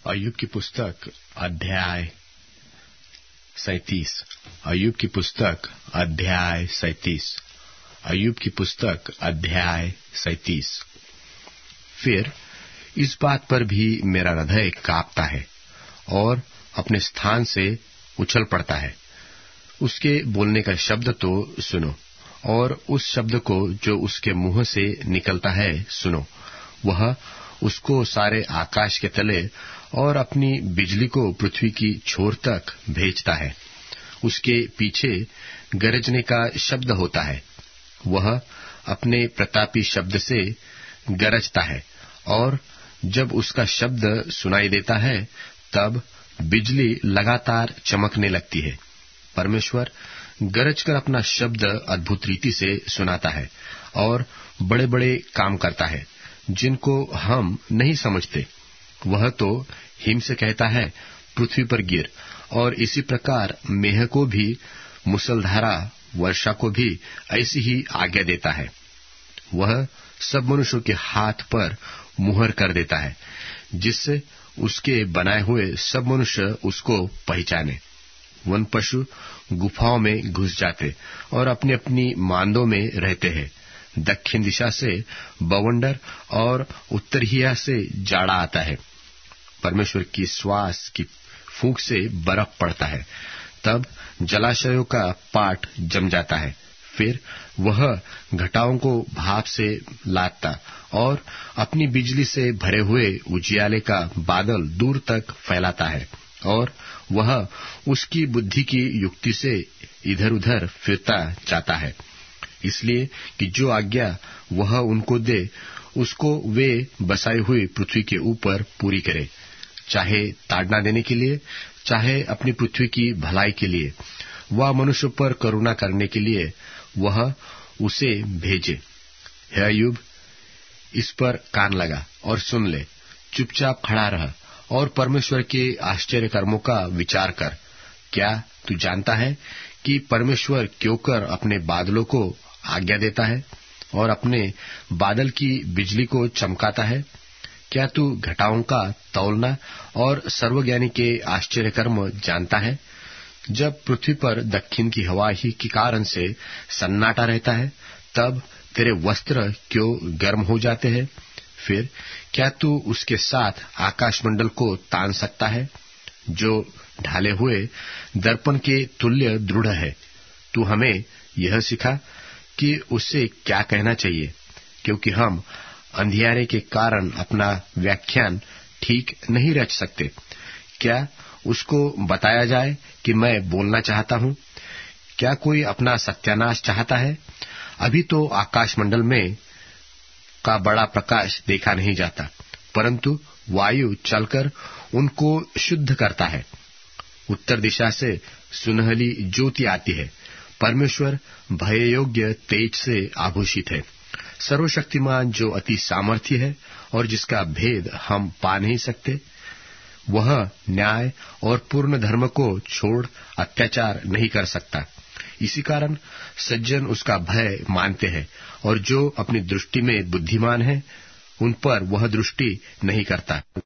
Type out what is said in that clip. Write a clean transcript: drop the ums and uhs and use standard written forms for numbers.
अय्यूब की पुस्तक अध्याय 37। अय्यूब की पुस्तक अध्याय 37। अय्यूब की पुस्तक अध्याय 37। फिर इस बात पर भी मेरा हृदय कांपता है और अपने स्थान से उछल पड़ता है। उसके बोलने का शब्द तो सुनो, और उस शब्द को जो उसके मुंह से निकलता है सुनो। वह उसको सारे आकाश के तले और अपनी बिजली को पृथ्वी की छोर तक भेजता है। उसके पीछे गरजने का शब्द होता है। वह अपने प्रतापी शब्द से गरजता है, और जब उसका शब्द सुनाई देता है तब बिजली लगातार चमकने लगती है। परमेश्वर गरज कर अपना शब्द अद्भुत रीति से सुनाता है और बड़े बड़े काम करता है जिनको हम नहीं समझते। वह तो हिम से कहता है पृथ्वी पर गिर, और इसी प्रकार मेह को भी, मुसलधारा वर्षा को भी ऐसी ही आज्ञा देता है। वह सब मनुष्यों के हाथ पर मुहर कर देता है, जिससे उसके बनाए हुए सब मनुष्य उसको पहचाने। वन पशु गुफाओं में घुस जाते और अपनी अपनी मांदों में रहते हैं। दक्षिण दिशा से बवंडर और उत्तरिया से जाड़ा आता है। परमेश्वर की श्वास की फूंक से बर्फ पड़ता है, तब जलाशयों का पाट जम जाता है। फिर वह घटाओं को भाप से लादता और अपनी बिजली से भरे हुए उजियाले का बादल दूर तक फैलाता है, और वह उसकी बुद्धि की युक्ति से इधर उधर फिरता जाता है, इसलिए कि जो आज्ञा वह उनको दे उसको वे बसाई हुई पृथ्वी के ऊपर पूरी करे, चाहे ताड़ना देने के लिए, चाहे अपनी पृथ्वी की भलाई के लिए, वह मनुष्य पर करुणा करने के लिए वह उसे भेजे। हे अय्यूब, इस पर कान लगा और सुन ले। चुपचाप खड़ा रह और परमेश्वर के आश्चर्य कर्मों का विचार कर। क्या तू जानता है कि परमेश्वर क्यों कर अपने बादलों को आज्ञा देता है और अपने बादल की बिजली को चमकाता है? क्या तू घटाओं का तौलना और सर्वज्ञानी के आश्चर्य कर्म जानता है? जब पृथ्वी पर दक्षिण की हवा ही के कारण से सन्नाटा रहता है, तब तेरे वस्त्र क्यों गर्म हो जाते हैं? फिर क्या तू उसके साथ आकाशमंडल को तान सकता है, जो ढाले हुए दर्पण के तुल्य दृढ़ है? तू हमें यह सिखा कि उससे क्या कहना चाहिए, क्योंकि हम अंधियारे के कारण अपना व्याख्यान ठीक नहीं रच सकते। क्या उसको बताया जाए कि मैं बोलना चाहता हूं? क्या कोई अपना सत्यानाश चाहता है? अभी तो आकाशमंडल में का बड़ा प्रकाश देखा नहीं जाता, परंतु वायु चलकर उनको शुद्ध करता है। उत्तर दिशा से सुनहली ज्योति आती है। परमेश्वर भय योग्य तेज से आभूषित है। सर्वशक्तिमान जो अति सामर्थ्य है और जिसका भेद हम पा नहीं सकते, वह न्याय और पूर्ण धर्म को छोड़ अत्याचार नहीं कर सकता। इसी कारण सज्जन उसका भय मानते हैं, और जो अपनी दृष्टि में बुद्धिमान है उन पर वह दृष्टि नहीं करता।